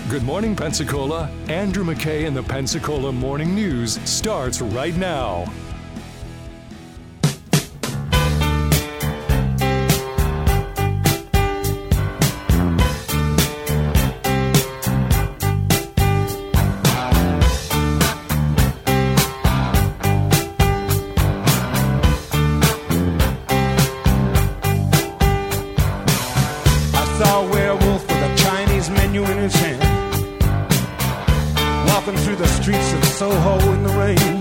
Good morning, Pensacola. Andrew McKay in the Pensacola Morning News starts right now. I saw a werewolf with a Chinese menu in his hand, walking through the streets of Soho in the rain.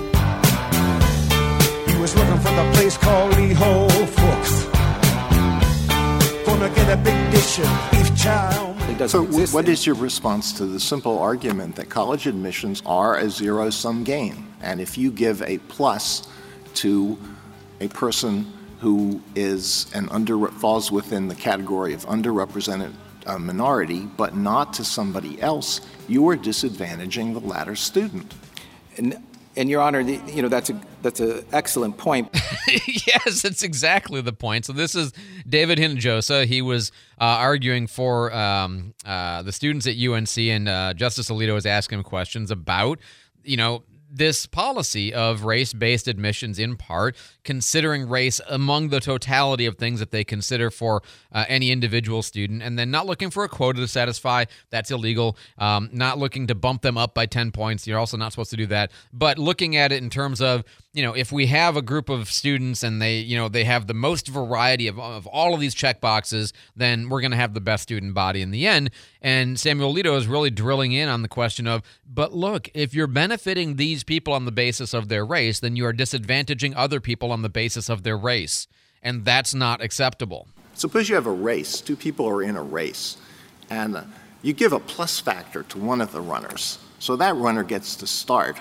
He was looking for the place called Lee Ho Fooks. Gonna get a big dish of beef chow. So what is your response to the simple argument that college admissions are a zero-sum game? And if you give a plus to a person who is falls within the category of underrepresented minority, but not to somebody else, you are disadvantaging the latter student. And Your Honor, that's an excellent point. Yes, that's exactly the point. So this is David Hinojosa. He was arguing for the students at UNC, and Justice Alito was asking him questions about, this policy of race-based admissions, in part considering race among the totality of things that they consider for any individual student, and then not looking for a quota to satisfy. That's illegal. Not looking to bump them up by 10 points. You're also not supposed to do that. But looking at it in terms of, if we have a group of students and they have the most variety of all of these check boxes, then we're going to have the best student body in the end. And Samuel Alito is really drilling in on the question of, but look, if you're benefiting these people on the basis of their race, then you are disadvantaging other people on the basis of their race. And that's not acceptable. Suppose you have a race. Two people are in a race, and you give a plus factor to one of the runners. So that runner gets to start.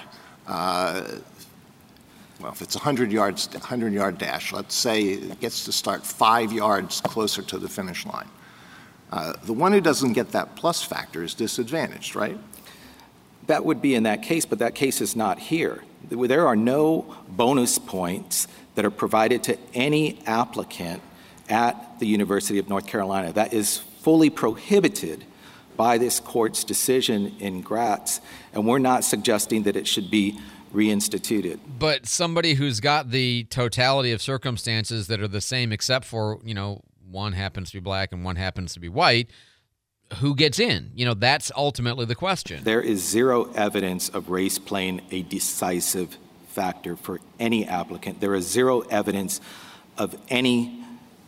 If it's a 100-yard dash, let's say it gets to start 5 yards closer to the finish line. The one who doesn't get that plus factor is disadvantaged, right? That would be in that case, but that case is not here. There are no bonus points that are provided to any applicant at the University of North Carolina. That is fully prohibited by this court's decision in Gratz, and we're not suggesting that it should be reinstituted. But somebody who's got the totality of circumstances that are the same except for, one happens to be black and one happens to be white, who gets in? That's ultimately the question. There is zero evidence of race playing a decisive factor for any applicant. There is zero evidence of any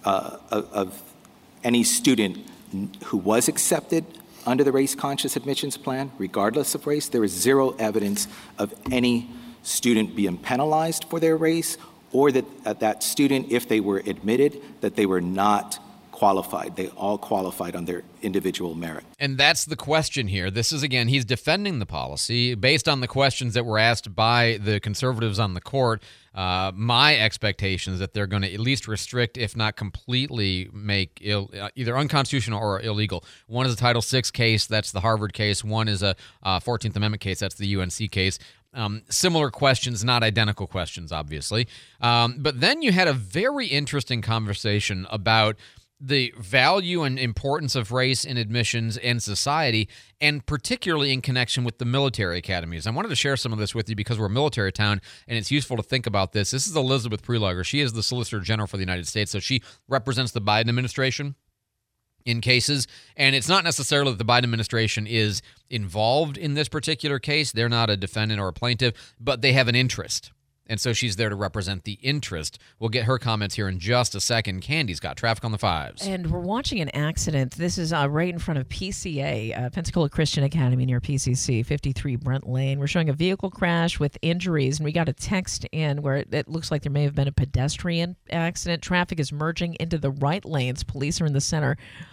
student who was accepted under the race-conscious admissions plan, regardless of race. There is zero evidence of any student being penalized for their race, or that that student, if they were admitted, that they were not qualified. They all qualified on their individual merit. And that's the question here. This is, again, he's defending the policy based on the questions that were asked by the conservatives on the court. My expectation is that they're going to at least restrict, if not completely make either unconstitutional or illegal. One is a Title VI case. That's the Harvard case. One is a 14th Amendment case. That's the UNC case. Similar questions, not identical questions, obviously. But then you had a very interesting conversation about the value and importance of race in admissions and society, and particularly in connection with the military academies. I wanted to share some of this with you because we're a military town, and it's useful to think about this. This is Elizabeth Prelogar. She is the Solicitor General for the United States, so she represents the Biden administration in cases, and it's not necessarily that the Biden administration is involved in this particular case. They're not a defendant or a plaintiff, but they have an interest. And so she's there to represent the interest. We'll get her comments here in just a second. Candy's got traffic on the fives. And we're watching an accident. This is right in front of PCA, Pensacola Christian Academy near PCC, 53 Brent Lane. We're showing a vehicle crash with injuries, and we got a text in where it looks like there may have been a pedestrian accident. Traffic is merging into the right lanes. Police are in the center.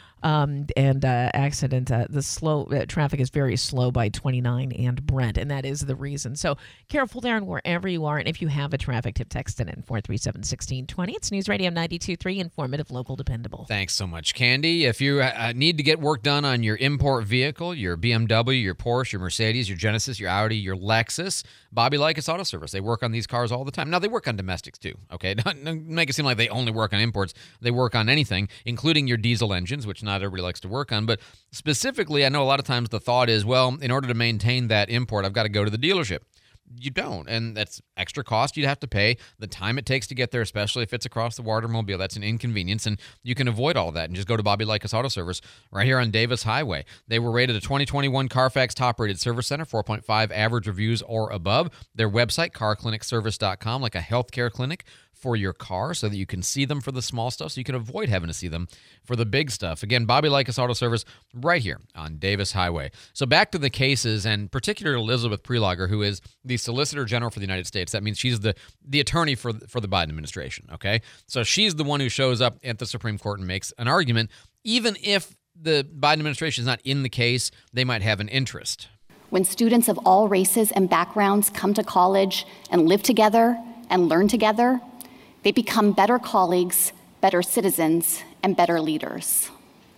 Accident. The traffic is very slow by 29 and Brent, and that is the reason. So careful there and wherever you are. And if you have a traffic tip, text it in 437-1620. It's News Radio 92.3, informative, local, dependable. Thanks so much, Candy. If you need to get work done on your import vehicle, your BMW, your Porsche, your Mercedes, your Genesis, your Audi, your Lexus, Bobby Likis Auto Service. They work on these cars all the time. Now, they work on domestics too, okay? Don't make it seem like they only work on imports. They work on anything, including your diesel engines, which not everybody likes to work on. But specifically, I know a lot of times the thought is, well, in order to maintain that import, I've got to go to the dealership. You don't, and that's extra cost you'd have to pay. The time it takes to get there, especially if it's across the watermobile, that's an inconvenience, and you can avoid all that and just go to Bobby Likas Auto Service right here on Davis Highway. They were rated a 2021 Carfax top-rated service center, 4.5 average reviews or above. Their website, carclinicservice.com, like a healthcare clinic for your car so that you can see them for the small stuff so you can avoid having to see them for the big stuff. Again, Bobby Likas Auto Service right here on Davis Highway. So back to the cases, and particularly Elizabeth Prelogar, who is the Solicitor General for the United States. That means she's the attorney for the Biden administration, okay? So she's the one who shows up at the Supreme Court and makes an argument. Even if the Biden administration is not in the case, they might have an interest. When students of all races and backgrounds come to college and live together and learn together, they become better colleagues, better citizens, and better leaders.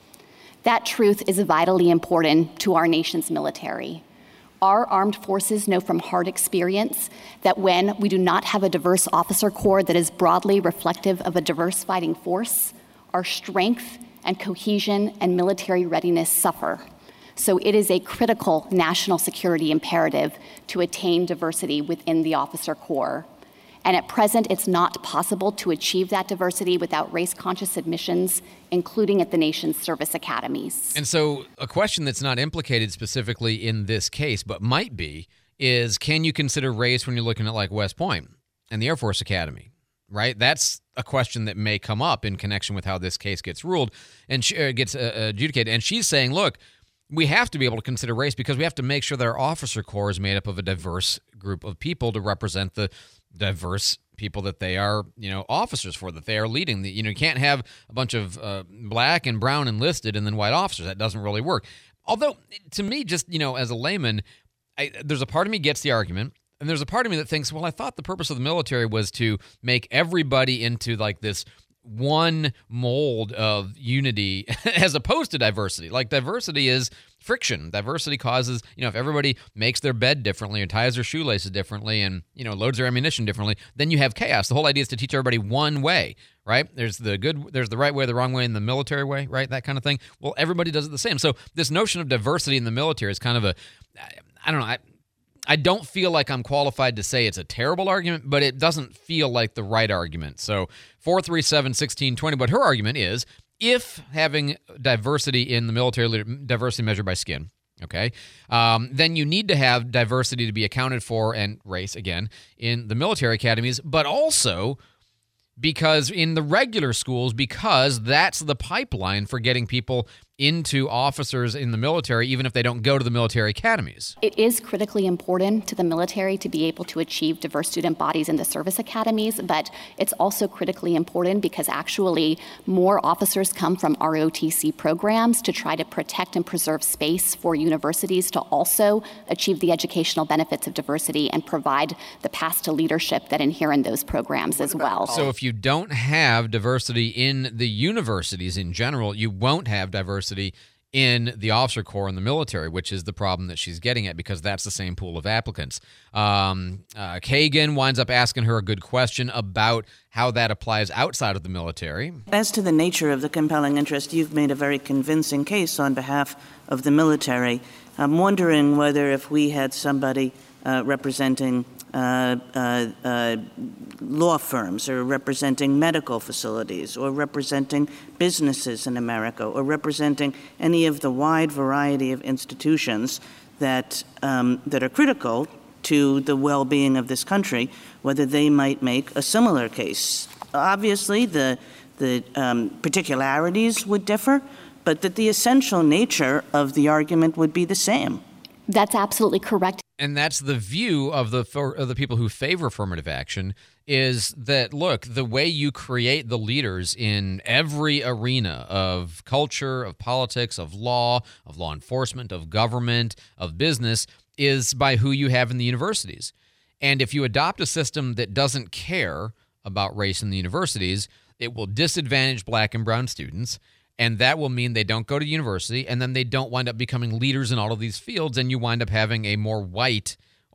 That truth is vitally important to our nation's military. Our armed forces know from hard experience that when we do not have a diverse officer corps that is broadly reflective of a diverse fighting force, our strength and cohesion and military readiness suffer. So it is a critical national security imperative to attain diversity within the officer corps. And at present, it's not possible to achieve that diversity without race-conscious admissions, including at the nation's service academies. And so a question that's not implicated specifically in this case, but might be, is can you consider race when you're looking at like West Point and the Air Force Academy, right? That's a question that may come up in connection with how this case gets ruled and gets adjudicated. And she's saying, look, we have to be able to consider race because we have to make sure that our officer corps is made up of a diverse group of people to represent the diverse people that they are, officers for, that they are leading. You can't have a bunch of black and brown enlisted and then white officers. That doesn't really work. Although, to me, just, as a layman, there's a part of me gets the argument, and there's a part of me that thinks, well, I thought the purpose of the military was to make everybody into like this one mold of unity as opposed to diversity. Like diversity is friction. Diversity causes, if everybody makes their bed differently or ties their shoelaces differently and, loads their ammunition differently, then you have chaos. The whole idea is to teach everybody one way, right? There's the right way, the wrong way, and the military way, right? That kind of thing. Well, everybody does it the same. So this notion of diversity in the military is kind of I don't know, I don't feel like I'm qualified to say it's a terrible argument, but it doesn't feel like the right argument. So 437-1620, but her argument is if having diversity in the military, diversity measured by skin, okay, then you need to have diversity to be accounted for, and race, again, in the military academies, but also because in the regular schools, because that's the pipeline for getting people into officers in the military, even if they don't go to the military academies. It is critically important to the military to be able to achieve diverse student bodies in the service academies, but it's also critically important because actually more officers come from ROTC programs to try to protect and preserve space for universities to also achieve the educational benefits of diversity and provide the path to leadership that inhere in those programs as well. So if you don't have diversity in the universities in general, you won't have diversity in the officer corps in the military, which is the problem that she's getting at because that's the same pool of applicants. Kagan winds up asking her a good question about how that applies outside of the military. As to the nature of the compelling interest, you've made a very convincing case on behalf of the military. I'm wondering whether if we had somebody representing law firms or representing medical facilities or representing businesses in America or representing any of the wide variety of institutions that are critical to the well-being of this country, whether they might make a similar case. Obviously, the particularities would differ, but that the essential nature of the argument would be the same. That's absolutely correct. And that's the view of the people who favor affirmative action is that, look, the way you create the leaders in every arena of culture, of politics, of law enforcement, of government, of business is by who you have in the universities. And if you adopt a system that doesn't care about race in the universities, it will disadvantage black and brown students. And that will mean they don't go to university, and then they don't wind up becoming leaders in all of these fields, and you wind up having a more white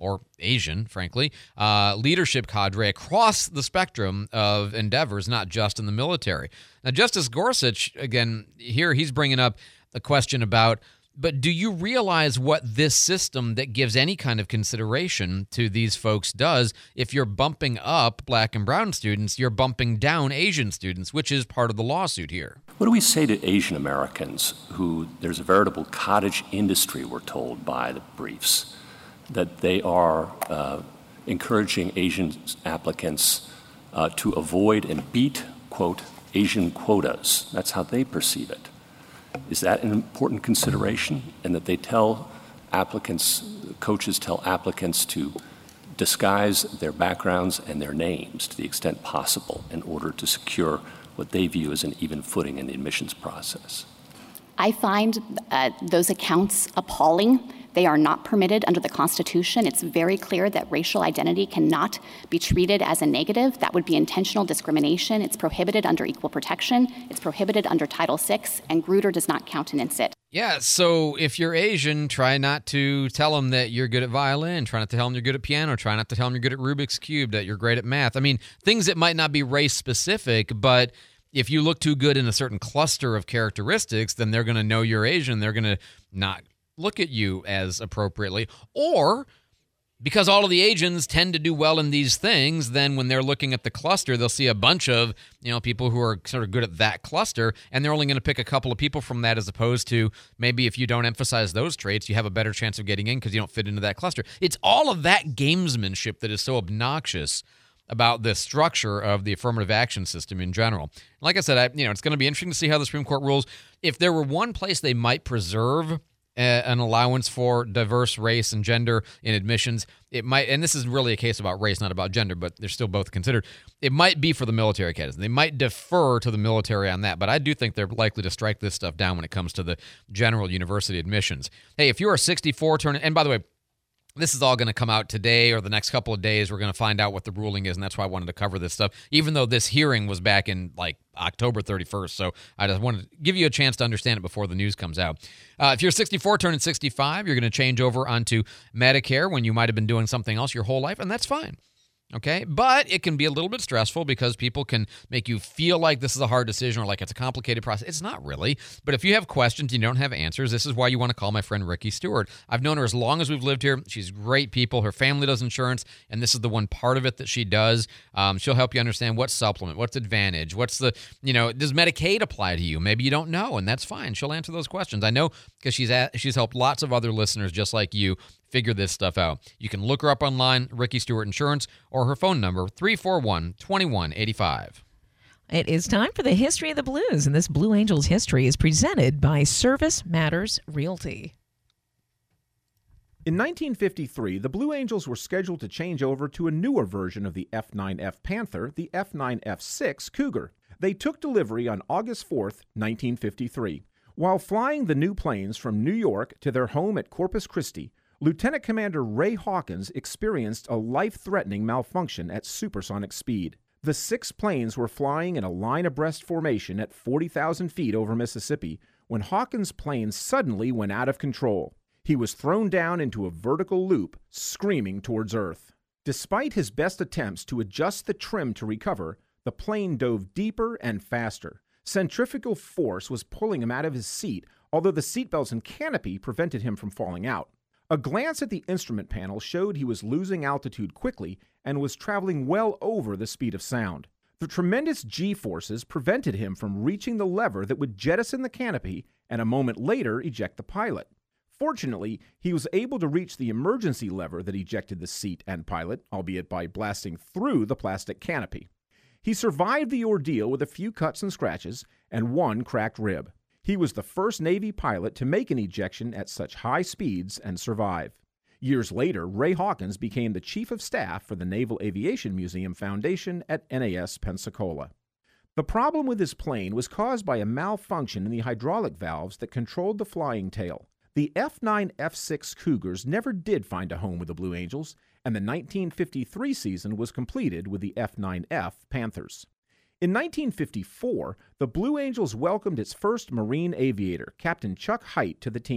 or Asian, frankly, leadership cadre across the spectrum of endeavors, not just in the military. Now, Justice Gorsuch, again, here he's bringing up a question about, but do you realize what this system that gives any kind of consideration to these folks does? If you're bumping up black and brown students, you're bumping down Asian students, which is part of the lawsuit here. What do we say to Asian Americans who there's a veritable cottage industry, we're told by the briefs, that they are encouraging Asian applicants to avoid and beat, quote, Asian quotas? That's how they perceive it. Is that an important consideration? And that they tell applicants, coaches tell applicants to disguise their backgrounds and their names to the extent possible in order to secure what they view as an even footing in the admissions process? I find those accounts appalling. They are not permitted under the Constitution. It's very clear that racial identity cannot be treated as a negative. That would be intentional discrimination. It's prohibited under equal protection. It's prohibited under Title VI, and Grutter does not countenance it. Yeah, so if you're Asian, try not to tell them that you're good at violin. Try not to tell them you're good at piano. Try not to tell them you're good at Rubik's Cube, that you're great at math. I mean, things that might not be race-specific, but if you look too good in a certain cluster of characteristics, then they're going to know you're Asian. They're going to not look at you as appropriately. Or because all of the Asians tend to do well in these things, then when they're looking at the cluster, they'll see a bunch of, people who are sort of good at that cluster, and they're only going to pick a couple of people from that, as opposed to maybe if you don't emphasize those traits, you have a better chance of getting in because you don't fit into that cluster. It's all of that gamesmanship that is so obnoxious about the structure of the affirmative action system in general. Like I said, it's going to be interesting to see how the Supreme Court rules. If there were one place they might preserve an allowance for diverse race and gender in admissions, it might, and this is really a case about race, not about gender, but they're still both considered, it might be for the military cadets. They might defer to the military on that, but I do think they're likely to strike this stuff down when it comes to the general university admissions. Hey, if you're a 64 turning, and by the way, this is all going to come out today or the next couple of days. We're going to find out what the ruling is, and that's why I wanted to cover this stuff, even though this hearing was back in October 31st. So I just wanted to give you a chance to understand it before the news comes out. If you're 64 turning 65, you're going to change over onto Medicare when you might have been doing something else your whole life, and that's fine. Okay, but it can be a little bit stressful because people can make you feel like this is a hard decision or like it's a complicated process. It's not really. But if you have questions, you don't have answers, this is why you want to call my friend Ricky Stewart. I've known her as long as we've lived here. She's great people. Her family does insurance, and this is the one part of it that she does. She'll help you understand what's supplement, what's advantage, what's the, does Medicaid apply to you? Maybe you don't know, and that's fine. She'll answer those questions. I know because she's helped lots of other listeners just like you figure this stuff out. You can look her up online, Ricky Stewart Insurance, or her phone number, 341-2185. It is time for the History of the Blues, and this Blue Angels history is presented by Service Matters Realty. In 1953, the Blue Angels were scheduled to change over to a newer version of the F-9F Panther, the F-9F6 Cougar. They took delivery on August 4th, 1953. While flying the new planes from New York to their home at Corpus Christi, Lieutenant Commander Ray Hawkins experienced a life-threatening malfunction at supersonic speed. The 6 planes were flying in a line abreast formation at 40,000 feet over Mississippi when Hawkins' plane suddenly went out of control. He was thrown down into a vertical loop, screaming towards Earth. Despite his best attempts to adjust the trim to recover, the plane dove deeper and faster. Centrifugal force was pulling him out of his seat, although the seatbelts and canopy prevented him from falling out. A glance at the instrument panel showed he was losing altitude quickly and was traveling well over the speed of sound. The tremendous G-forces prevented him from reaching the lever that would jettison the canopy and a moment later eject the pilot. Fortunately, he was able to reach the emergency lever that ejected the seat and pilot, albeit by blasting through the plastic canopy. He survived the ordeal with a few cuts and scratches and one cracked rib. He was the first Navy pilot to make an ejection at such high speeds and survive. Years later, Ray Hawkins became the Chief of Staff for the Naval Aviation Museum Foundation at NAS Pensacola. The problem with his plane was caused by a malfunction in the hydraulic valves that controlled the flying tail. The F-9F6 Cougars never did find a home with the Blue Angels, and the 1953 season was completed with the F-9F Panthers. In 1954, the Blue Angels welcomed its first Marine aviator, Captain Chuck Height, to the team.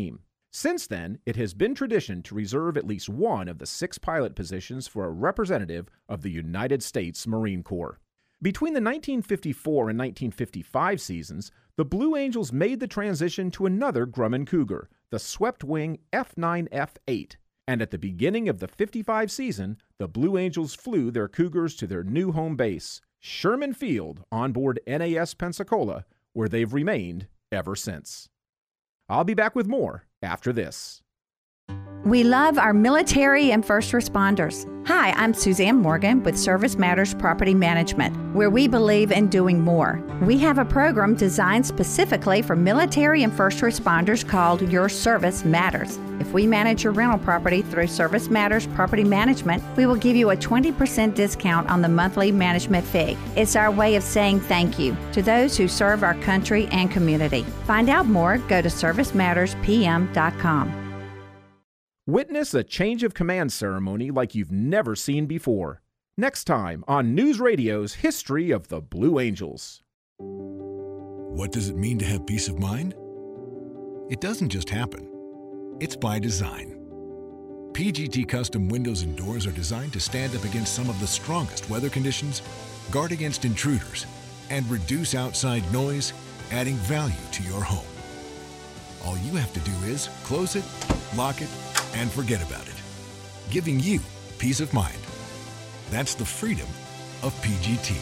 Since then, it has been tradition to reserve at least one of the 6 pilot positions for a representative of the United States Marine Corps. Between the 1954 and 1955 seasons, the Blue Angels made the transition to another Grumman Cougar, the swept-wing F9F8. And at the beginning of the 55 season, the Blue Angels flew their Cougars to their new home base, Sherman Field, on board NAS Pensacola, where they've remained ever since. I'll be back with more after this. We love our military and first responders. Hi, I'm Suzanne Morgan with Service Matters Property Management, where we believe in doing more. We have a program designed specifically for military and first responders called Your Service Matters. If we manage your rental property through Service Matters Property Management, we will give you a 20% discount on the monthly management fee. It's our way of saying thank you to those who serve our country and community. Find out more, go to servicematterspm.com. Witness a change of command ceremony like you've never seen before. Next time on News Radio's History of the Blue Angels. What does it mean to have peace of mind? It doesn't just happen. It's by design. PGT custom windows and doors are designed to stand up against some of the strongest weather conditions, guard against intruders, and reduce outside noise, adding value to your home. All you have to do is close it, lock it, and forget about it, giving you peace of mind. That's the freedom of PGT.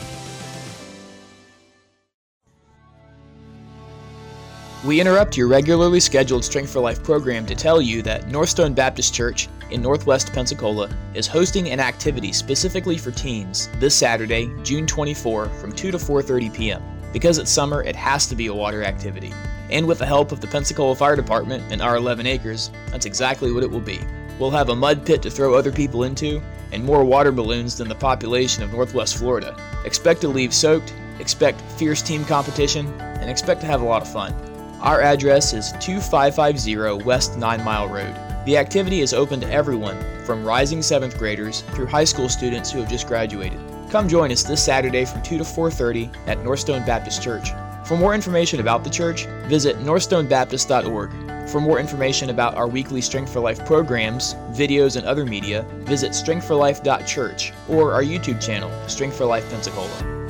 We interrupt your regularly scheduled Strength for Life program to tell you that Northstone Baptist Church in Northwest Pensacola is hosting an activity specifically for teens this Saturday, June 24, from 2 to 4:30 p.m. Because it's summer, it has to be a water activity. And with the help of the Pensacola Fire Department and our 11 acres, that's exactly what it will be. We'll have a mud pit to throw other people into, and more water balloons than the population of Northwest Florida. Expect to leave soaked, expect fierce team competition, and expect to have a lot of fun. Our address is 2550 West 9 Mile Road. The activity is open to everyone, from rising 7th graders through high school students who have just graduated. Come join us this Saturday from 2 to 4:30 at Northstone Baptist Church. For more information about the church, visit northstonebaptist.org. For more information about our weekly Strength for Life programs, videos, and other media, visit strengthforlife.church or our YouTube channel, Strength for Life Pensacola.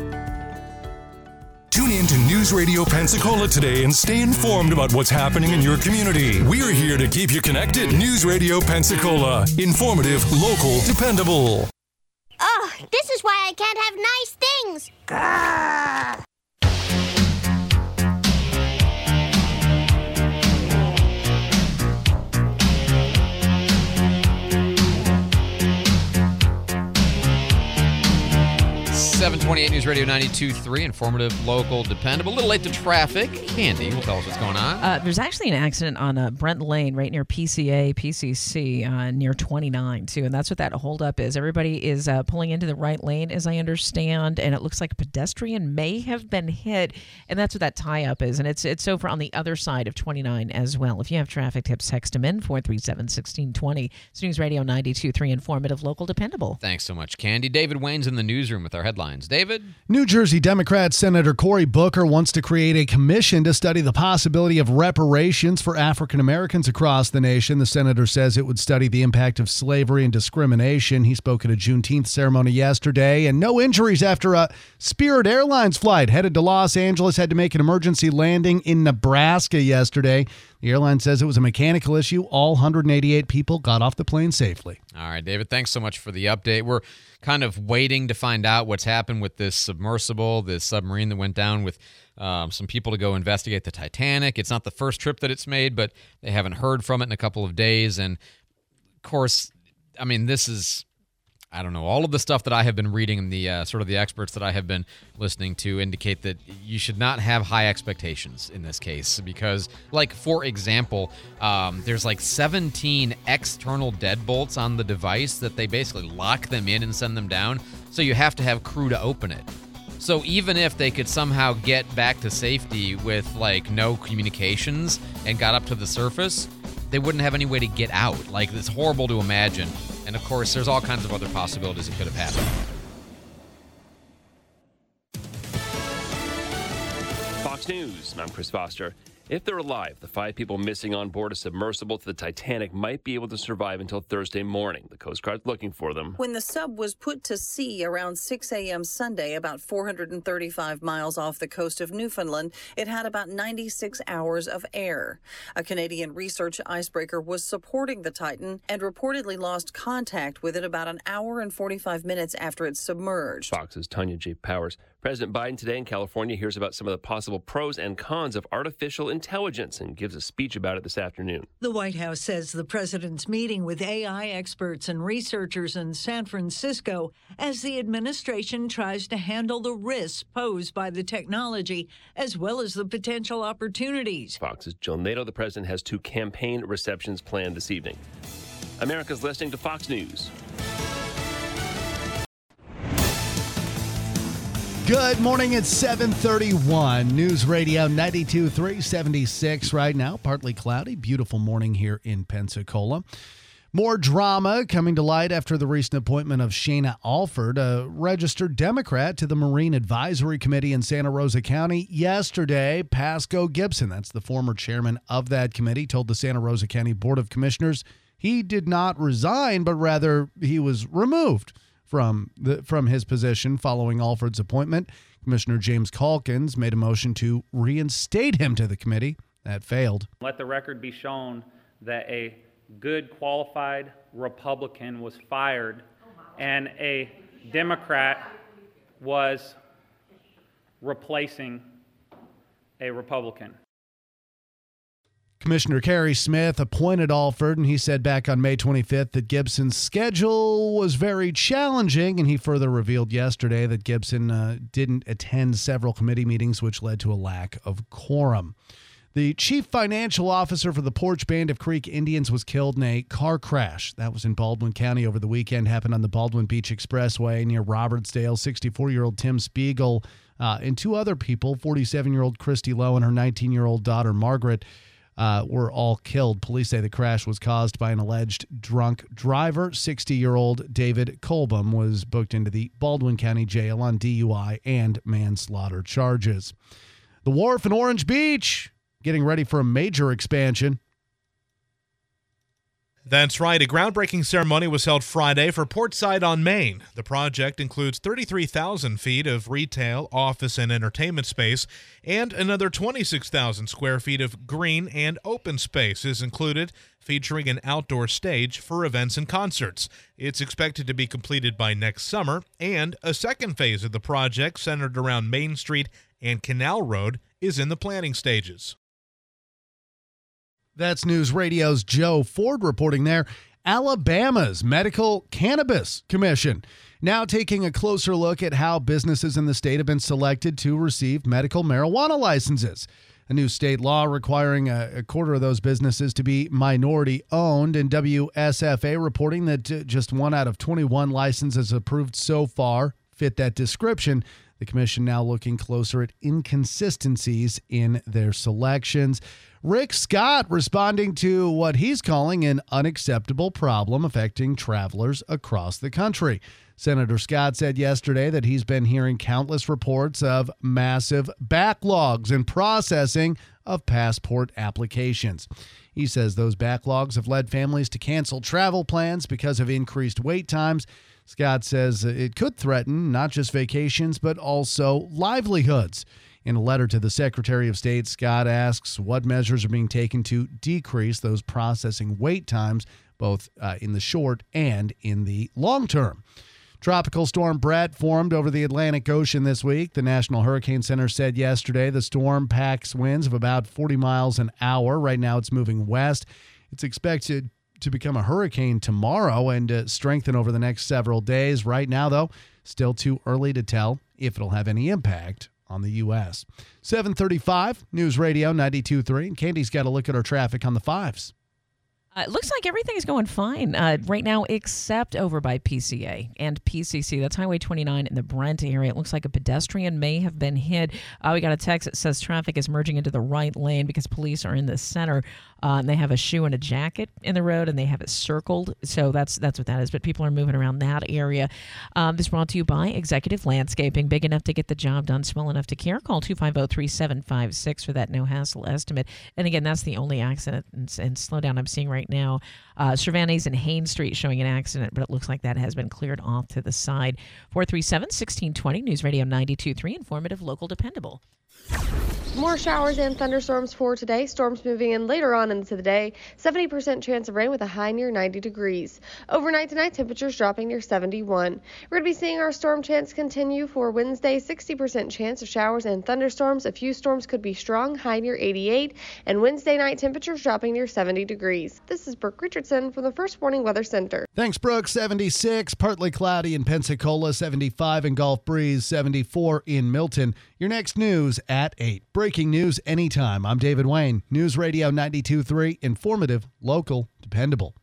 Tune in to News Radio Pensacola today and stay informed about what's happening in your community. We're here to keep you connected. News Radio Pensacola. Informative, local, dependable. Oh, this is why I can't have nice things. Grrr. 728 News Radio 92.3, informative, local, dependable. A little late to traffic. Candy will tell us what's going on. There's actually an accident on Brent Lane right near PCC, near 29, too. And that's what that holdup is. Everybody is pulling into the right lane, as I understand, and it looks like a pedestrian may have been hit. And that's what that tie-up is. And it's over on the other side of 29 as well. If you have traffic tips, text them in, 437-1620. It's News Radio 92.3, informative, local, dependable. Thanks so much, Candy. David Wayne's in the newsroom with our headlines. David? New Jersey Democrat Senator Cory Booker wants to create a commission to study the possibility of reparations for African Americans across the nation. The senator says it would study the impact of slavery and discrimination. He spoke at a Juneteenth ceremony yesterday, and no injuries after a Spirit Airlines flight headed to Los Angeles had to make an emergency landing in Nebraska yesterday. The airline says it was a mechanical issue. All 188 people got off the plane safely. All right, David, thanks so much for the update. We're kind of waiting to find out what's happened with this submersible, this submarine that went down with some people to go investigate the Titanic. It's not the first trip that it's made, but they haven't heard from it in a couple of days. And, of course, I mean, this is, I don't know, all of the stuff that I have been reading and the sort of the experts that I have been listening to indicate that you should not have high expectations in this case because, like, for example, there's like 17 external deadbolts on the device that they basically lock them in and send them down, so you have to have crew to open it. So even if they could somehow get back to safety with, like, no communications and got up to the surface, they wouldn't have any way to get out. Like, it's horrible to imagine. And, of course, there's all kinds of other possibilities it could have happened. Fox News, I'm Chris Foster. If they're alive, the 5 people missing on board a submersible to the Titanic might be able to survive until Thursday morning. The Coast Guard's looking for them. When the sub was put to sea around 6 a.m. Sunday, about 435 miles off the coast of Newfoundland, it had about 96 hours of air. A Canadian research icebreaker was supporting the Titan and reportedly lost contact with it about an hour and 45 minutes after it submerged. Fox's Tanya J. Powers. President Biden today in California hears about some of the possible pros and cons of artificial intelligence and gives a speech about it this afternoon. The White House says the president's meeting with AI experts and researchers in San Francisco as the administration tries to handle the risks posed by the technology as well as the potential opportunities. Fox's Jill Nato. The president has 2 campaign receptions planned this evening. America's listening to Fox News. Good morning. It's 7:31. News Radio 92.3, 76 right now. Partly cloudy. Beautiful morning here in Pensacola. More drama coming to light after the recent appointment of Shana Alford, a registered Democrat, to the Marine Advisory Committee in Santa Rosa County. Yesterday, Pasco Gibson, that's the former chairman of that committee, told the Santa Rosa County Board of Commissioners he did not resign, but rather he was removed from his position following Alford's appointment. Commissioner James Calkins made a motion to reinstate him to the committee. That failed. Let the record be shown that a good, qualified Republican was fired and a Democrat was replacing a Republican. Commissioner Kerry Smith appointed Alford, and he said back on May 25th that Gibson's schedule was very challenging, and he further revealed yesterday that Gibson didn't attend several committee meetings, which led to a lack of quorum. The chief financial officer for the Porch Band of Creek Indians was killed in a car crash. That was in Baldwin County over the weekend, happened on the Baldwin Beach Expressway near Robertsdale. 64-year-old Tim Spiegel and 2 other people, 47-year-old Christy Lowe and her 19-year-old daughter Margaret, were all killed. Police say the crash was caused by an alleged drunk driver. 60-year-old David Colbum was booked into the Baldwin County Jail on DUI and manslaughter charges. The Wharf in Orange Beach getting ready for a major expansion. That's right. A groundbreaking ceremony was held Friday for Portside on Main. The project includes 33,000 feet of retail, office, and entertainment space, and another 26,000 square feet of green and open space is included, featuring an outdoor stage for events and concerts. It's expected to be completed by next summer, and a second phase of the project, centered around Main Street and Canal Road, is in the planning stages. That's News Radio's Joe Ford reporting there. Alabama's Medical Cannabis Commission now taking a closer look at how businesses in the state have been selected to receive medical marijuana licenses. A new state law requiring a quarter of those businesses to be minority-owned, and WSFA reporting that just 1 out of 21 licenses approved so far fit that description. The commission now looking closer at inconsistencies in their selections. Rick Scott responding to what he's calling an unacceptable problem affecting travelers across the country. Senator Scott said yesterday that he's been hearing countless reports of massive backlogs in processing of passport applications. He says those backlogs have led families to cancel travel plans because of increased wait times. Scott says it could threaten not just vacations, but also livelihoods. In a letter to the Secretary of State, Scott asks what measures are being taken to decrease those processing wait times, both in the short and in the long term. Tropical Storm Brett formed over the Atlantic Ocean this week. The National Hurricane Center said yesterday the storm packs winds of about 40 miles an hour. Right now it's moving west. It's expected to become a hurricane tomorrow and strengthen over the next several days. Right now, though, still too early to tell if it'll have any impact on the U.S. 7:35, News Radio 92.3. And Candy's got a look at our traffic on the fives. It looks like everything is going fine right now, except over by PCA and PCC. That's Highway 29 in the Brent area. It looks like a pedestrian may have been hit. We got a text that says traffic is merging into the right lane because police are in the center And they have a shoe and a jacket in the road, and they have it circled. So that's what that is. But people are moving around that area. This brought to you by Executive Landscaping. Big enough to get the job done, small enough to care. Call 250-3756 for that no-hassle estimate. And again, that's the only accident and slowdown I'm seeing right now. Cervantes and Haines Street showing an accident, but it looks like that has been cleared off to the side. 437-1620, News Radio 92.3, informative, local, dependable. More showers and thunderstorms for today. Storms moving in later on into the day. 70% chance of rain with a high near 90 degrees. Overnight tonight, temperatures dropping near 71. We're going to be seeing our storm chance continue for Wednesday. 60% chance of showers and thunderstorms. A few storms could be strong, high near 88. And Wednesday night, temperatures dropping near 70 degrees. This is Brooke Richardson from the First Warning Weather Center. Thanks, Brooke. 76, partly cloudy in Pensacola, 75 in Gulf Breeze, 74 in Milton. Your next news at 8. Breaking news anytime. I'm David Wayne. News Radio 92.3, informative, local, dependable.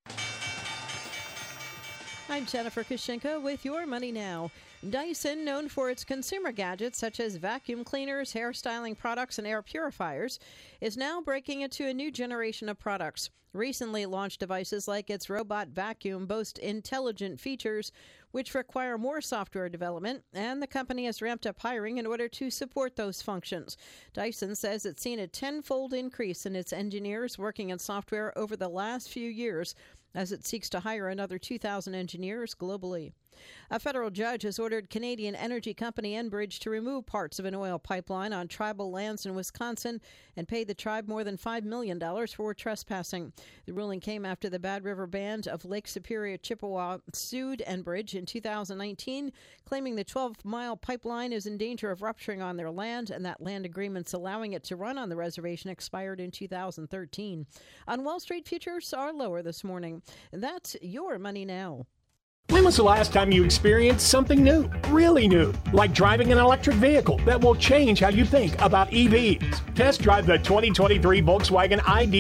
I'm Jennifer Kushinka with Your Money Now. Dyson, known for its consumer gadgets such as vacuum cleaners, hairstyling products, and air purifiers, is now breaking into a new generation of products. Recently launched devices like its robot vacuum boast intelligent features which require more software development, and the company has ramped up hiring in order to support those functions. Dyson says it's seen a 10-fold increase in its engineers working in software over the last few years as it seeks to hire another 2,000 engineers globally. A federal judge has ordered Canadian energy company Enbridge to remove parts of an oil pipeline on tribal lands in Wisconsin and pay the tribe more than $5 million for trespassing. The ruling came after the Bad River Band of Lake Superior, Chippewa sued Enbridge in 2019, claiming the 12-mile pipeline is in danger of rupturing on their land, and that land agreements allowing it to run on the reservation expired in 2013. On Wall Street, futures are lower this morning. That's Your Money Now. When was the last time you experienced something new, really new, like driving an electric vehicle that will change how you think about EVs? Test drive the 2023 Volkswagen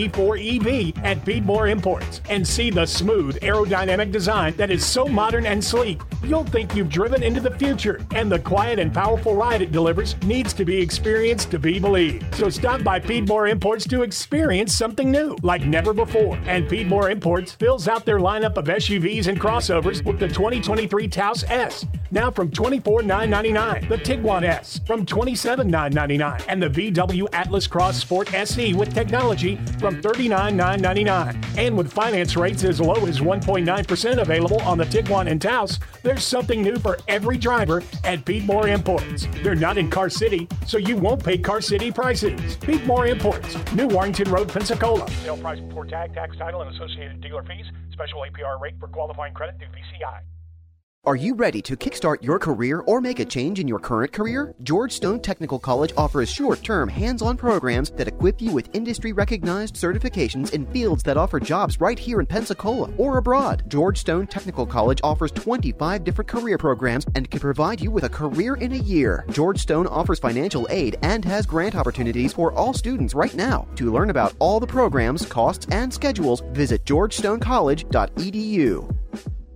ID4 EV at Piedmore Imports and see the smooth, aerodynamic design that is so modern and sleek, you'll think you've driven into the future. And the quiet and powerful ride it delivers needs to be experienced to be believed. So stop by Piedmore Imports to experience something new, like never before. And Piedmore Imports fills out their lineup of SUVs and crossovers with the 2023 Taos S, now from $24,999. The Tiguan S from $27,999. And the VW Atlas Cross Sport SE with technology from $39,999. And with finance rates as low as 1.9% available on the Tiguan and Taos, there's something new for every driver at Piedmore Imports. They're not in Car City, so you won't pay Car City prices. Piedmore Imports, New Warrington Road, Pensacola. Sale price before tag, tax, title, and associated dealer fees. Special APR rate for qualifying credit through VCI. Are you ready to kickstart your career or make a change in your current career? George Stone Technical College offers short-term, hands-on programs that equip you with industry-recognized certifications in fields that offer jobs right here in Pensacola or abroad. George Stone Technical College offers 25 different career programs and can provide you with a career in a year. George Stone offers financial aid and has grant opportunities for all students right now. To learn about all the programs, costs, and schedules, visit georgestoncollege.edu.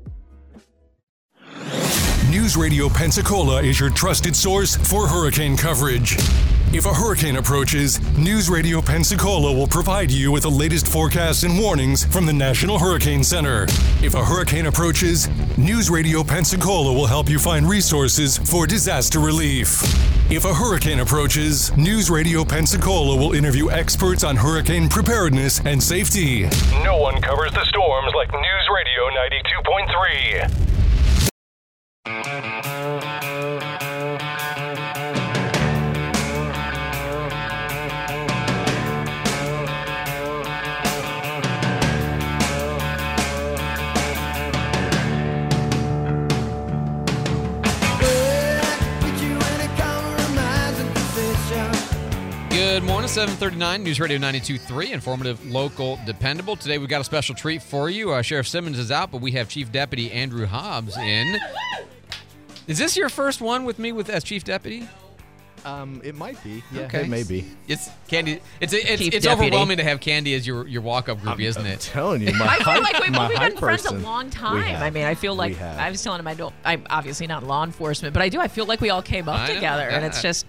News Radio Pensacola is your trusted source for hurricane coverage. If a hurricane approaches, News Radio Pensacola will provide you with the latest forecasts and warnings from the National Hurricane Center. If a hurricane approaches, News Radio Pensacola will help you find resources for disaster relief. If a hurricane approaches, News Radio Pensacola will interview experts on hurricane preparedness and safety. No one covers the storms like News Radio 92.3. Good morning, 739, News Radio 92.3, informative, local, dependable. Today we've got a special treat for you. Sheriff Simmons is out, but we have Chief Deputy Andrew Hobbs in. Is this your first one with me as Chief Deputy? It might be. Yeah, okay. It may be. It's Candy. It's overwhelming to have Candy as your walk-up groupie, isn't it? I'm telling you, I feel like we've been friends a long time. I mean, I feel like I was telling him I'm obviously not law enforcement, but I feel like we all came up together, and it's just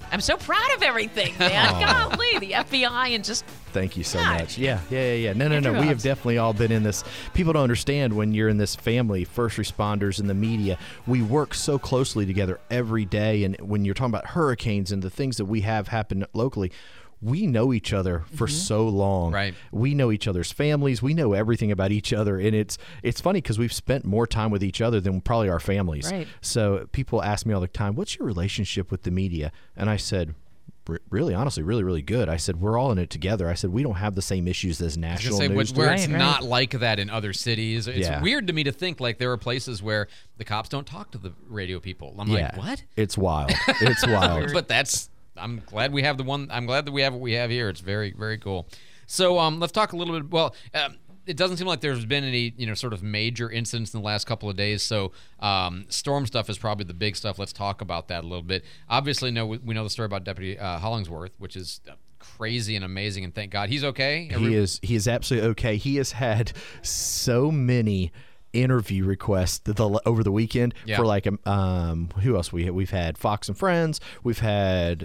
I'm so proud of everything, man. Golly, the FBI and just... Thank you so God. much. Yeah. No. Andrew We have Hobbs. definitely all been in this. People don't understand when you're in this family, first responders and the media. We work so closely together every day. And when you're talking about hurricanes and the things that we have happen locally, we know each other for so long. Right. We know each other's families. We know everything about each other. And it's funny because we've spent more time with each other than probably our families. Right. So people ask me all the time, what's your relationship with the media? And I said, really, honestly, really, really good. I said, we're all in it together. I said, we don't have the same issues as national news. Where do. it's not like that in other cities. It's Yeah. weird to me to think like there are places where the cops don't talk to the radio people. I'm like, what? It's wild. It's wild. But I'm glad we have I'm glad that we have what we have here. It's very, very cool. So let's talk a little bit. Well, it doesn't seem like there's been any, sort of major incidents in the last couple of days. So storm stuff is probably the big stuff. Let's talk about that a little bit. Obviously, we know the story about Deputy Hollingsworth, which is crazy and amazing. And thank God he's okay. He is absolutely okay. He has had so many interview requests over the weekend for like who else we've had Fox and Friends. We've had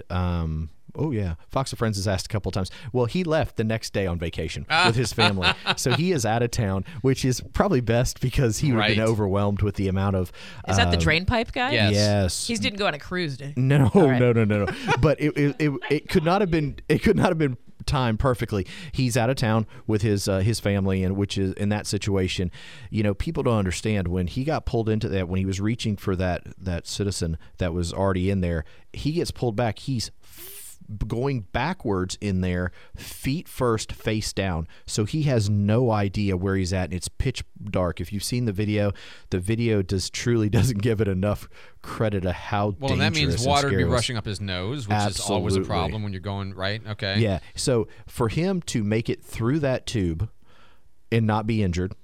Fox and Friends has asked a couple of times. Well, he left the next day on vacation with his family. So he is out of town, which is probably best because he would have been overwhelmed with the amount of... Is that the drain pipe guy? Yes. He didn't go on a cruise, did he? No, All right. no. But it could not have been timed perfectly. He's out of town with his family, and which is in that situation, people don't understand when he got pulled into that, when he was reaching for that citizen that was already in there, he gets pulled back. He's going backwards in there, feet first, face down. So he has no idea where he's at, and it's pitch dark. If you've seen the video truly doesn't give it enough credit of how dangerous and that means water would be scary it was. rushing up his nose, which is always a problem when you're going right. Okay. Yeah. So for him to make it through that tube and not be injured,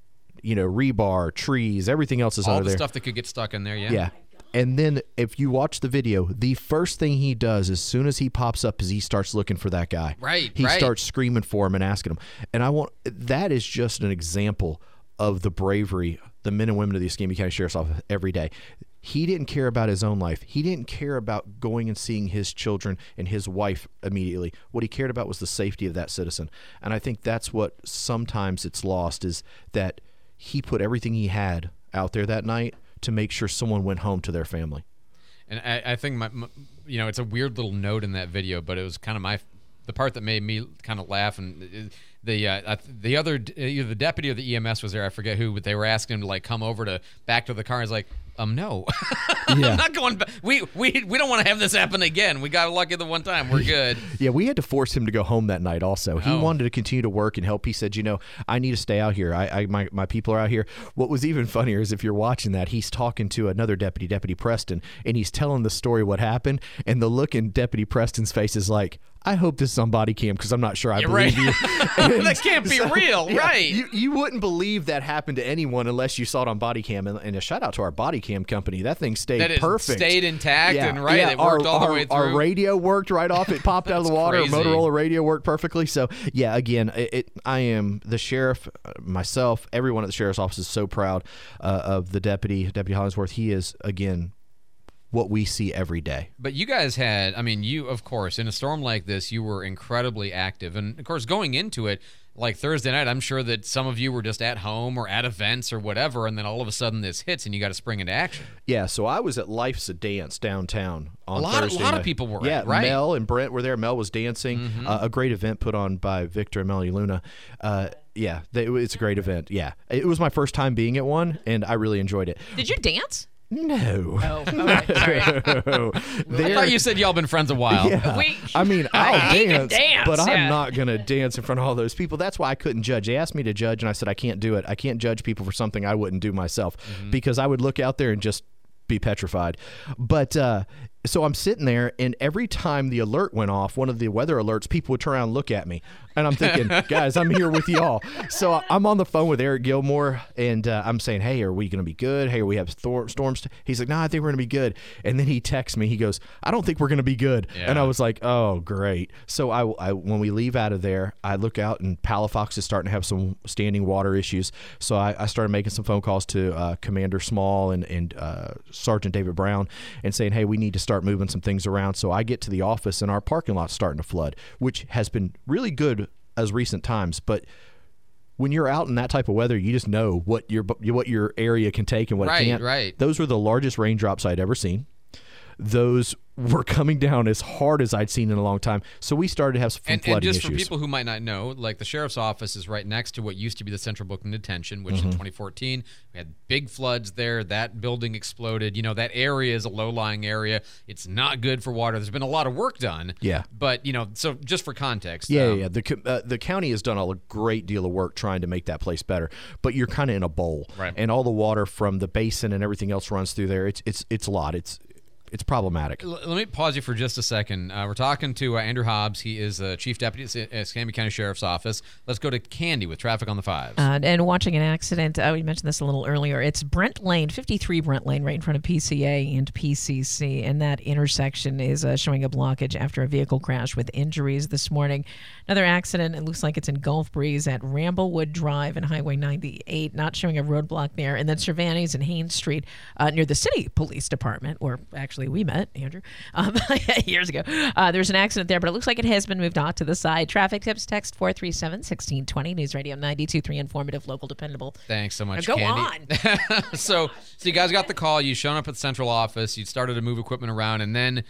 rebar, trees, everything else is all under the there. stuff that could get stuck in there. Yeah. And then if you watch the video, the first thing he does as soon as he pops up is he starts looking for that guy. He starts screaming for him and asking him. And that is just an example of the bravery, the men and women of the Escambia County Sheriff's Office every day. He didn't care about his own life. He didn't care about going and seeing his children and his wife immediately. What he cared about was the safety of that citizen. And I think that's what sometimes it's lost, is that he put everything he had out there that night to make sure someone went home to their family. And I think it's a weird little note in that video, but it was kind of the part that made me kind of laugh. And the other, either the deputy or the EMS was there, I forget who, but they were asking him to like come over back to the car. He's like, no, I'm not going back. We don't want to have this happen again. We got lucky the one time. We're good. Yeah, we had to force him to go home that night also. He wanted to continue to work and help. He said, I need to stay out here. My people are out here. What was even funnier is if you're watching that, he's talking to another deputy, Deputy Preston, and he's telling the story what happened, and the look in Deputy Preston's face is like, I hope this is on body cam because I'm not sure I believe you. That can't be real, right? You wouldn't believe that happened to anyone unless you saw it on body cam. And a shout out to our body cam company. That thing stayed perfect. Stayed intact and right. It worked all the way through. Our radio worked right off. It popped out of the water. Crazy. Our Motorola radio worked perfectly. So yeah, again, I am the sheriff, myself, everyone at the sheriff's office is so proud of the Deputy Hollingsworth. He is, again, what we see every day. But you guys had, you, of course, in a storm like this, you were incredibly active. And, of course, going into it, like Thursday night, I'm sure that some of you were just at home or at events or whatever, and then all of a sudden this hits and you got to spring into action. Yeah, so I was at Life's a Dance downtown on Thursday night. A lot of people were right? Mel and Brent were there. Mel was dancing. Mm-hmm. A great event put on by Victor and Melanie Luna. It's a great event. Yeah, it was my first time being at one, and I really enjoyed it. Did you dance? No. Oh, okay. Sorry. I thought you said y'all been friends a while. Yeah. I'll dance, but I'm not going to dance in front of all those people. That's why I couldn't judge. They asked me to judge, and I said I can't do it. I can't judge people for something I wouldn't do myself because I would look out there and just be petrified. But so I'm sitting there, and every time the alert went off, one of the weather alerts, people would turn around and look at me. And I'm thinking, guys, I'm here with y'all. So I'm on the phone with Eric Gilmore, and I'm saying, hey, are we going to be good? Hey, we have storms? He's like, I think we're going to be good. And then he texts me. He goes, I don't think we're going to be good. Yeah. And I was like, oh, great. So I when we leave out of there, I look out, and Palafox is starting to have some standing water issues. So I started making some phone calls to Commander Small and Sergeant David Brown and saying, hey, we need to start start moving some things around. So I get to the office and our parking lot's starting to flood, which has been really good as recent times. But when you're out in that type of weather, you just know what your area can take and what it can't. Right. Those were the largest raindrops I'd ever seen. Those were coming down as hard as I'd seen in a long time. So we started to have some flooding and just issues. for people who might not know, like the sheriff's office is right next to what used to be the Central Booking Detention, which in 2014, we had big floods there. That building exploded. You know, that area is a low-lying area. It's not good for water. There's been a lot of work done. Yeah. But, you know, so just for context. Yeah. The county has done a great deal of work trying to make that place better. But you're kind of in a bowl. Right. And all the water from the basin and everything else runs through there. It's a lot. It's problematic. Let me pause you for just a second. We're talking to Andrew Hobbs. He is Chief Deputy at Escambia County Sheriff's Office. Let's go to Candy with traffic on the 5s. And watching an accident, we mentioned this a little earlier. It's Brent Lane, 53 Brent Lane, right in front of PCA and PCC. And that intersection is showing a blockage after a vehicle crash with injuries this morning. Another accident, it looks like it's in Gulf Breeze at Ramblewood Drive and Highway 98, not showing a roadblock there. And then Cervantes and Haynes Street near the City Police Department, where actually we met, Andrew, years ago. There's an accident there, but it looks like it has been moved off to the side. Traffic tips, text 437-1620. News Radio 92.3, informative, local, dependable. Thanks so much, Go Candy. on. So you guys got the call. You shown up at the central office. You started to move equipment around, and then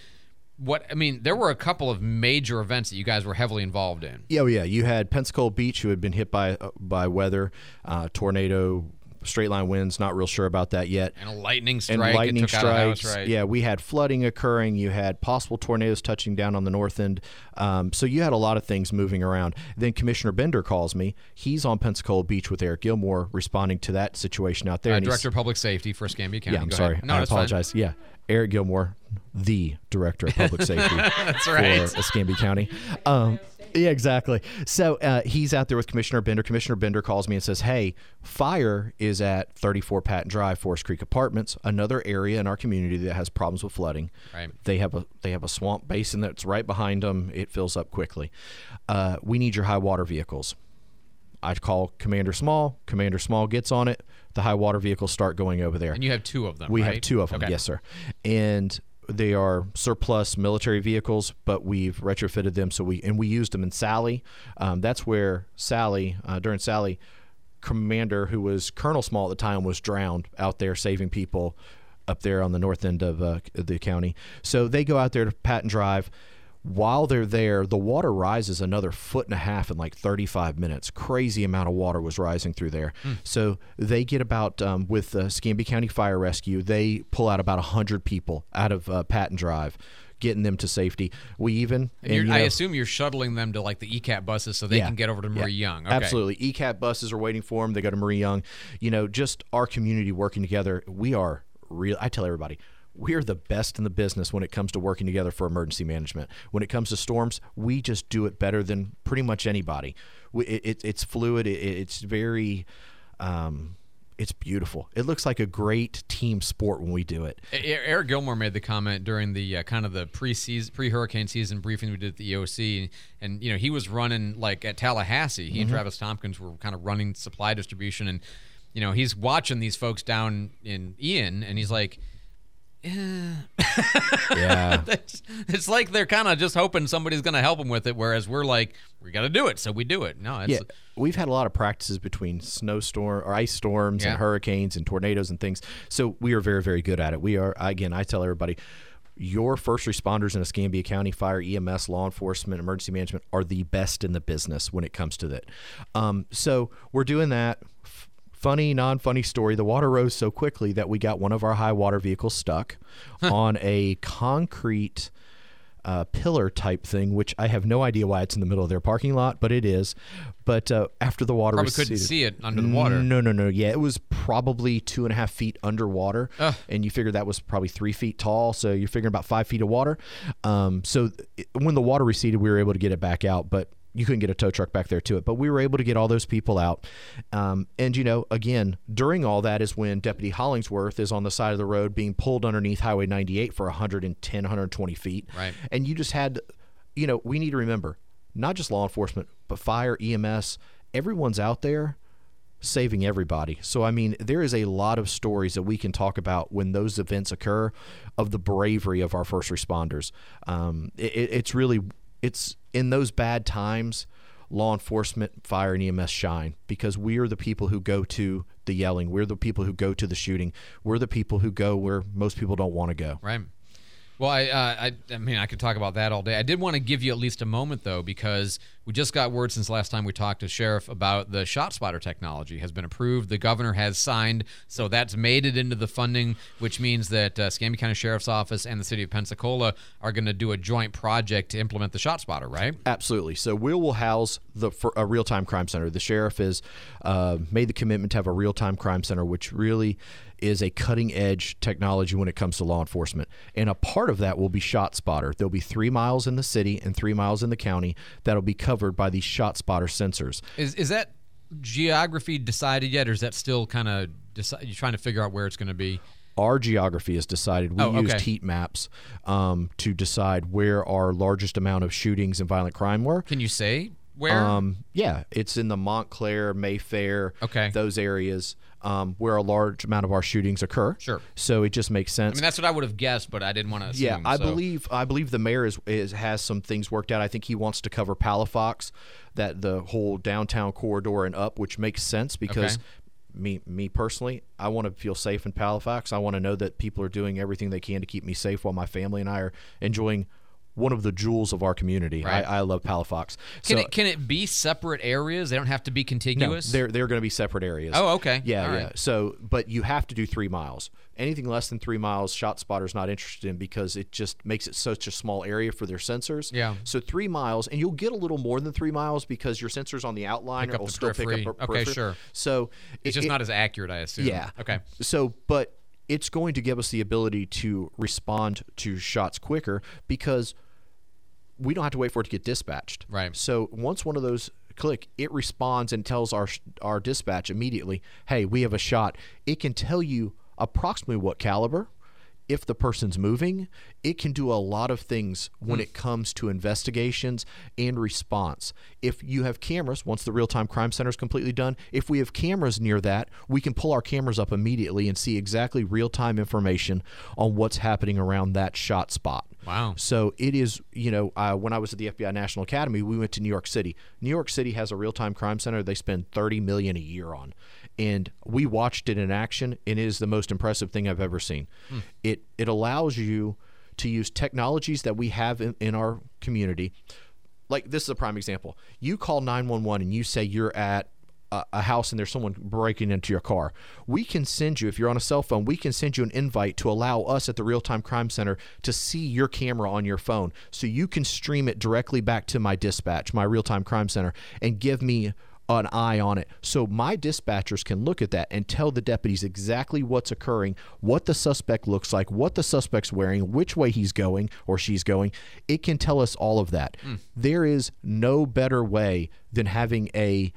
there were a couple of major events that you guys were heavily involved in. Yeah, you had Pensacola Beach, who had been hit by weather, tornado, straight line winds, not real sure about that yet. And a lightning strike. It took out a house, right? Yeah, we had flooding occurring. You had possible tornadoes touching down on the north end. So you had a lot of things moving around. Then Commissioner Bender calls me. He's on Pensacola Beach with Eric Gilmore responding to that situation out there. Director of Public Safety for Escambia County. Yeah, I'm sorry. No, I apologize. Fine. Yeah, Eric Gilmore, the Director of Public Safety That's right. for Escambia County. Yeah, exactly. So he's out there with Commissioner Bender. Commissioner Bender calls me and says, hey, fire is at 34 Patton Drive, Forest Creek Apartments, another area in our community that has problems with flooding. Right. They have a swamp basin that's right behind them. It fills up quickly. We need your high water vehicles. I call Commander Small. Commander Small gets on it. The high water vehicles start going over there. And you have two of them, We right? have two of them, okay. Yes, sir. And they are surplus military vehicles, but we've retrofitted them we used them in Sally. That's where during Sally, Commander, who was Colonel Small at the time, was drowned out there saving people up there on the north end of the county. So they go out there to Patton Drive. While they're there, the water rises another 1.5 feet in like 35 minutes. Crazy amount of water was rising through there. So they get about, with Escambia County Fire Rescue, they pull out about 100 people out of Patton Drive, getting them to safety. I assume you're shuttling them to like the ECAT buses so they can get over to Marie Young. Okay. Absolutely. ECAT buses are waiting for them. They go to Marie Young. Just our community working together. We are real. I tell everybody, we're the best in the business when it comes to working together for emergency management. When it comes to storms, we just do it better than pretty much anybody. It's fluid. It's very, it's beautiful. It looks like a great team sport when we do it. Eric Gilmore made the comment during the kind of the pre-hurricane season briefing we did at the EOC, and he was running like at Tallahassee. He and Travis Tompkins were kind of running supply distribution, and he's watching these folks down in Ian, and he's like, yeah. It's like they're kind of just hoping somebody's going to help them with it, whereas we're like, we got to do it, so we do it. No, we've had a lot of practices between snowstorm or ice storms and hurricanes and tornadoes and things, so we are very, very good at it. We are, again, I tell everybody, your first responders in Escambia County, fire, EMS, law enforcement, emergency management are the best in the business when it comes to that. So we're doing that. Funny, non-funny story. The water rose so quickly that we got one of our high water vehicles stuck on a concrete pillar type thing, which I have no idea why it's in the middle of their parking lot, but it is. But after the water receded, couldn't see it under the water. No. Yeah, it was probably 2.5 feet underwater, and you figure that was probably 3 feet tall, so you're figuring about 5 feet of water. When the water receded, we were able to get it back out, but you couldn't get a tow truck back there to it. But we were able to get all those people out. And, again, during all that is when Deputy Hollingsworth is on the side of the road being pulled underneath Highway 98 for 110, 120 feet. Right. And you just had, we need to remember, not just law enforcement, but fire, EMS, everyone's out there saving everybody. So, I mean, there is a lot of stories that we can talk about when those events occur of the bravery of our first responders. It's in those bad times, law enforcement, fire, and EMS shine, because we are the people who go to the yelling. We're the people who go to the shooting. We're the people who go where most people don't want to go. Right. Well, I mean, I could talk about that all day. I did want to give you at least a moment, though, because we just got word since last time we talked to Sheriff about the ShotSpotter technology has been approved. The governor has signed, so that's made it into the funding, which means that Escambia County Sheriff's Office and the city of Pensacola are going to do a joint project to implement the ShotSpotter, right? Absolutely. So we will house a real-time crime center. The sheriff has made the commitment to have a real-time crime center, which really is a cutting-edge technology when it comes to law enforcement. And a part of that will be ShotSpotter. There'll be 3 miles in the city and 3 miles in the county that'll be covered by these ShotSpotter sensors. Is that geography decided yet, or is that still kind of you're trying to figure out where it's going to be? Our geography is decided. We used heat maps to decide where our largest amount of shootings and violent crime were. Can you say where? Yeah, it's in the Montclair, Mayfair, those areas where a large amount of our shootings occur. Sure. So it just makes sense. I mean, that's what I would have guessed, but I didn't want to assume. Yeah, I believe the mayor has some things worked out. I think he wants to cover Palafox, that the whole downtown corridor and up, which makes sense because me personally, I want to feel safe in Palafox. I want to know that people are doing everything they can to keep me safe while my family and I are enjoying one of the jewels of our community. Right. I love Palafox. Can it be separate areas? They don't have to be contiguous? No, they're going to be separate areas. Oh, okay. Yeah, All yeah. right. So, but you have to do 3 miles. Anything less than 3 miles, ShotSpotter's not interested in because it just makes it such a small area for their sensors. Yeah. So 3 miles, and you'll get a little more than 3 miles because your sensors on the outliner will still pick up periphery. Okay, sure. So it's just not as accurate, I assume. Yeah. Okay. So, but it's going to give us the ability to respond to shots quicker because we don't have to wait for it to get dispatched. Right. So once one of those click, it responds and tells our dispatch immediately, hey, we have a shot. It can tell you approximately what caliber, if the person's moving. It can do a lot of things when it comes to investigations and response. If you have cameras, once the real-time crime center is completely done, if we have cameras near that, we can pull our cameras up immediately and see exactly real-time information on what's happening around that shot spot. Wow. So it is, when I was at the FBI National Academy, we went to New York City. New York City has a real-time crime center they spend $30 million a year on. And we watched it in action, and it is the most impressive thing I've ever seen. It allows you to use technologies that we have in our community. Like, this is a prime example. You call 911 and you say you're at a house and there's someone breaking into your car. We can send you, if you're on a cell phone, we can send you an invite to allow us at the Real-Time Crime Center to see your camera on your phone so you can stream it directly back to my dispatch, my Real-Time Crime Center, and give me an eye on it. So my dispatchers can look at that and tell the deputies exactly what's occurring, what the suspect looks like, what the suspect's wearing, which way he's going or she's going. It can tell us all of that. There is no better way than having a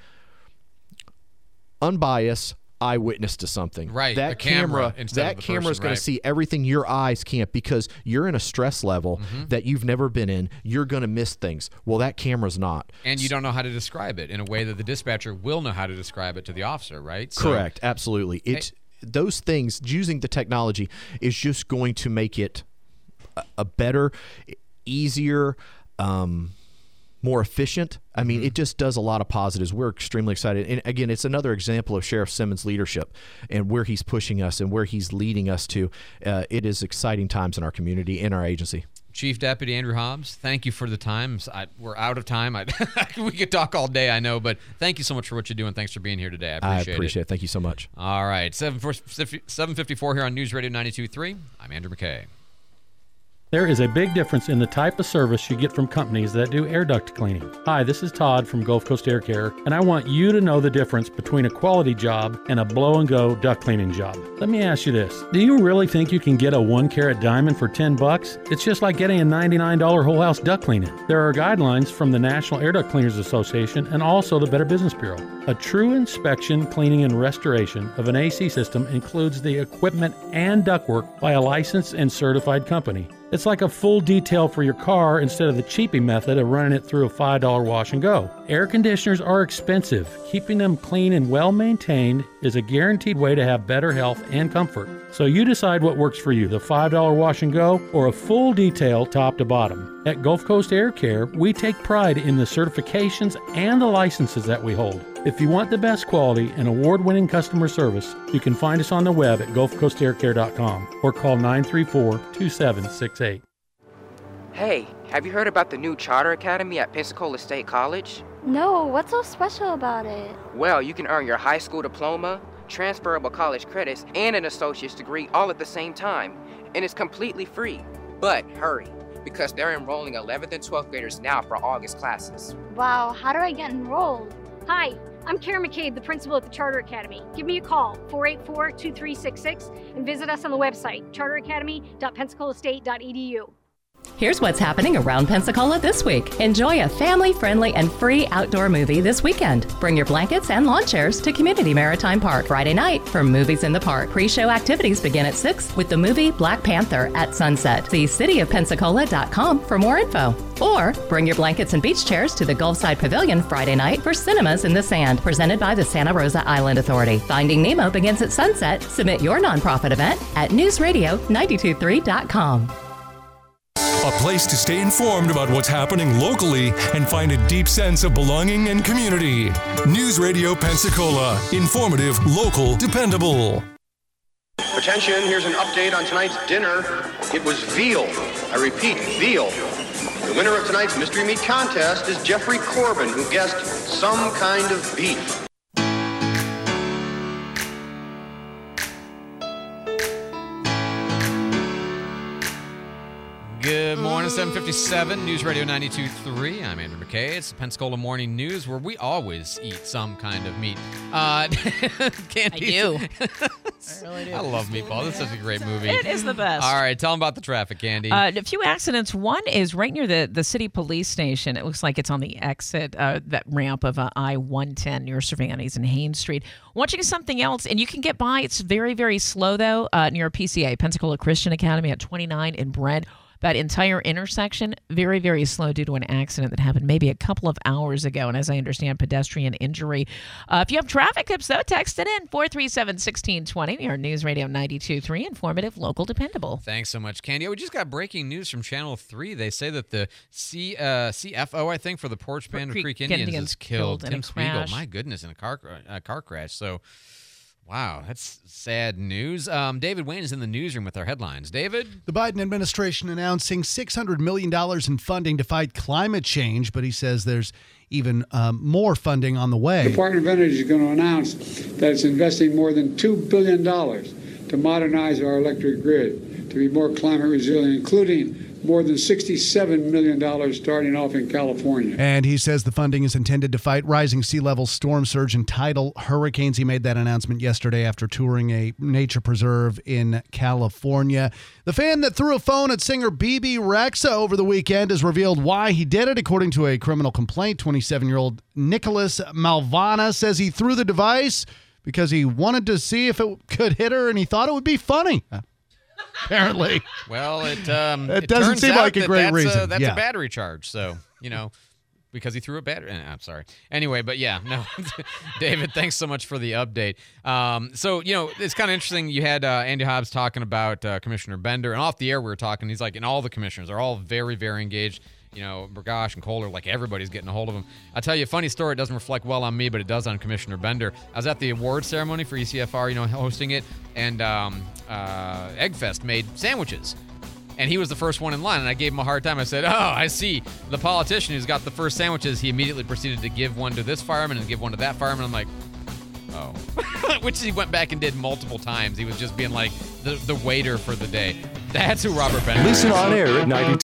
unbiased eyewitness to something. Right. That camera is going to see everything your eyes can't because you're in a stress level that you've never been in. You're going to miss things. Well, that camera's not. And you don't know how to describe it in a way that the dispatcher will know how to describe it to the officer, right? Correct. Absolutely. Those things, using the technology is just going to make it a better, easier, more efficient. I mean, it just does a lot of positives. We're extremely excited. And again, it's another example of Sheriff Simmons' leadership and where he's pushing us and where he's leading us to. It is exciting times in our community, in our agency. Chief Deputy Andrew Hobbs, thank you for the time. We're out of time. We could talk all day, I know, but thank you so much for what you do, and thanks for being here today. I appreciate it. Thank you so much. All right, 7:54 here on News Radio 92.3. I'm Andrew McKay. There is a big difference in the type of service you get from companies that do air duct cleaning. Hi, this is Todd from Gulf Coast Air Care, and I want you to know the difference between a quality job and a blow-and-go duct cleaning job. Let me ask you this. Do you really think you can get a 1-carat diamond for $10? It's just like getting a $99 whole house duct cleaning. There are guidelines from the National Air Duct Cleaners Association and also the Better Business Bureau. A true inspection, cleaning, and restoration of an AC system includes the equipment and ductwork by a licensed and certified company. It's like a full detail for your car instead of the cheapy method of running it through a $5 wash and go. Air conditioners are expensive. Keeping them clean and well maintained is a guaranteed way to have better health and comfort. So you decide what works for you, the $5 wash and go or a full detail top to bottom. At Gulf Coast Air Care, we take pride in the certifications and the licenses that we hold. If you want the best quality and award-winning customer service, you can find us on the web at gulfcoastaircare.com or call 934-2768. Hey, have you heard about the new Charter Academy at Pensacola State College? No, what's so special about it? Well, you can earn your high school diploma, transferable college credits, and an associate's degree all at the same time. And it's completely free. But hurry, because they're enrolling 11th and 12th graders now for August classes. Wow, how do I get enrolled? Hi, I'm Karen McCabe, the principal at the Charter Academy. Give me a call, 484-2366, and visit us on the website, charteracademy.pensacolaState.edu. Here's what's happening around Pensacola this week. Enjoy a family-friendly and free outdoor movie this weekend. Bring your blankets and lawn chairs to Community Maritime Park Friday night for Movies in the Park. Pre-show activities begin at 6 with the movie Black Panther at sunset. See cityofpensacola.com for more info. Or bring your blankets and beach chairs to the Gulfside Pavilion Friday night for Cinemas in the Sand, presented by the Santa Rosa Island Authority. Finding Nemo begins at sunset. Submit your nonprofit event at newsradio923.com. A place to stay informed about what's happening locally and find a deep sense of belonging and community. News Radio Pensacola. Informative, local, dependable. Attention, here's an update on tonight's dinner. It was veal. I repeat, veal. The winner of tonight's Mystery Meat Contest is Jeffrey Corbin, who guessed some kind of beef. Good morning, 757 News Radio 92.3. I'm Andrew McKay. It's the Pensacola Morning News, where we always eat some kind of meat. Candy. I do. I really do. I love Meatball. This is a great movie. It is the best. All right, tell them about the traffic, Candy. A few accidents. One is right near the city police station. It looks like it's on the exit, that ramp of I-110 near Cervantes and Haines Street. Watching something else, and you can get by. It's very, very slow, though, near PCA, Pensacola Christian Academy at 29 in Brent. That entire intersection, very, very slow due to an accident that happened maybe a couple of hours ago. And as I understand, pedestrian injury. If you have traffic tips, though, text it in, 437-1620. We are News Radio 92.3, informative, local, dependable. Thanks so much, Candy. We just got breaking news from Channel 3. They say that the CFO, I think, for the Porch Band of Creek Indians is killed. Tim Spiegel, my goodness, in a car crash. So, wow, that's sad news. David Wayne is in the newsroom with our headlines. David? The Biden administration announcing $600 million in funding to fight climate change, but he says there's even more funding on the way. The Department of Energy is going to announce that it's investing more than $2 billion to modernize our electric grid, to be more climate resilient, including more than $67 million starting off in California. And he says the funding is intended to fight rising sea levels, storm surge, and tidal hurricanes. He made that announcement yesterday after touring a nature preserve in California. The fan that threw a phone at singer Bebe Rexha over the weekend has revealed why he did it. According to a criminal complaint, 27-year-old Nicholas Malvana says he threw the device because he wanted to see if it could hit her and he thought it would be funny. Apparently. Well, it doesn't seem like a great reason. That's a battery charge. So, because he threw a battery. I'm sorry. Anyway, but yeah, no. David, thanks so much for the update. So, it's kind of interesting. You had Andy Hobbs talking about Commissioner Bender, and off the air we were talking. He's like, and all the commissioners are all very, very engaged. Burgash and Kohler, like everybody's getting a hold of him. I'll tell you a funny story. It doesn't reflect well on me, but it does on Commissioner Bender. I was at the award ceremony for ECFR, hosting it, and Eggfest made sandwiches. And he was the first one in line, and I gave him a hard time. I said, I see. The politician who's got the first sandwiches, he immediately proceeded to give one to this fireman and give one to that fireman. I'm like, oh. Which he went back and did multiple times. He was just being like the waiter for the day. That's who Robert Bender is. Listen on air at 92.